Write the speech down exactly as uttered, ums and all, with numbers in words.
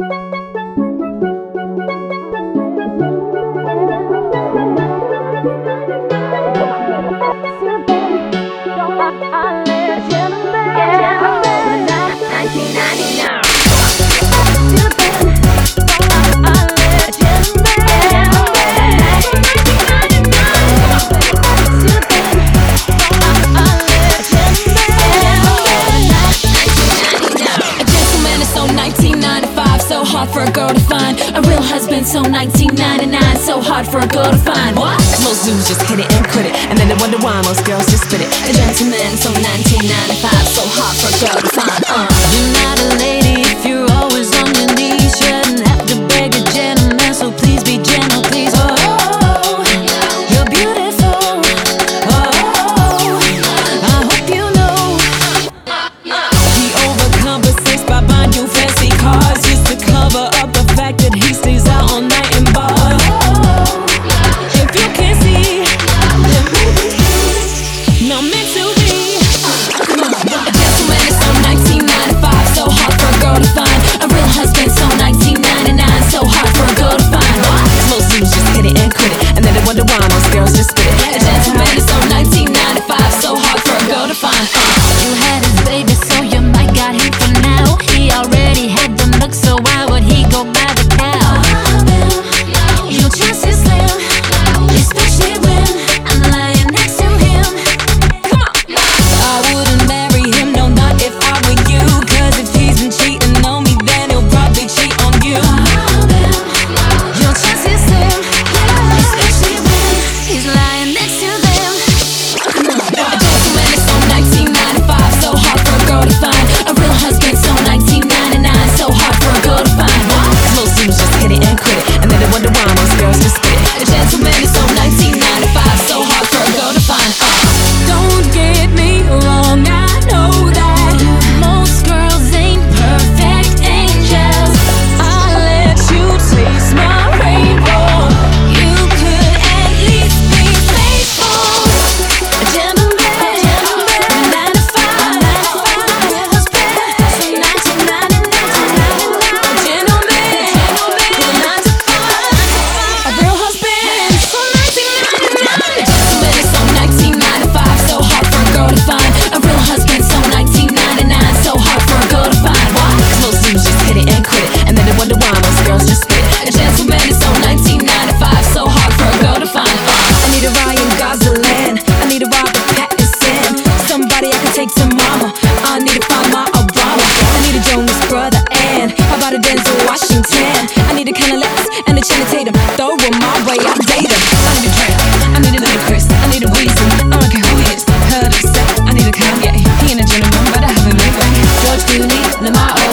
For a girl to find a real husband, so nineteen ninety-nine, so hard for a girl to find. What? Most dudes just hit it and quit it, and then they wonder why most girls just spit it. A gentleman, so nineteen ninety-five, so hard for a girl to find. Uh. You're not a lady if you're always on your knees. Shouldn't have to beg a gentleman, so please be gentle, please. Oh, you're beautiful. Oh, I hope you know he overcompensates by buying you fancy cars just to cover up the fact that he stays out all night in bars. If you can't see, then maybe he's not meant to be. A gentleman is so nineteen ninety-five, so hard for a girl to find. A real husband, so nineteen ninety-nine, so hard for a girl to find. What? Most dudes just hit it and quit it, and then they wonder why most girls just spit it. A gentleman is so nineteen ninety-five, so hard for a girl to find. Uh. You had his baby, so you might got him for now. He already had them looks, so why would he go by the cow? Your chance is slim, especially when I'm lying next to him. Come on. I wouldn't marry him, no, not if I were you. Cause if he's been cheating on me, then he'll probably cheat on you. Your chance is slim, especially when he's lying next to them. A gentleman is so nineteen ninety-five, so hard for a girl to find. A real husband, so nineteen ninety-nine, so hard for a girl to find. What? Most dudes just hit it and quit it, and then they wonder why most girls just spit it. A gentleman is so nineteen ninety-five, so hard for a girl to find. Uh. Don't get me wrong, I know that Most girls ain't perfect angels. I'll let you taste my rainbow. You could at least be faithful. A gentleman, nine to five, real husband, so nineteen ninety-nine. a gentleman, nine to five, a real husband, so nineteen ninety-nine. A gentleman is so nineteen ninety-five, so hard for a girl to find. A real husband, so nineteen ninety-nine, so hard for a girl to find. What? Most dudes just hit it and quit it, and then they wonder why most girls just spit it. A gentleman is so nineteen ninety-five, so hard for a girl to find. Uh. I need a Ryan Gosling, I need a Robert Pattinson, somebody I can take to mama. I need to find my Obama. I need a Jonas brother, and how about a Denzel Washington? I need a Kenny Lex and a Channing Tatum. Throw 'em my way, I date 'em. I need a Drake, I need a Ludacris, I need a Weezy. I don't care who he is, heard of step. I need a Kanye, he ain't a gentleman, but I have him anyway. George Clooney, Lamar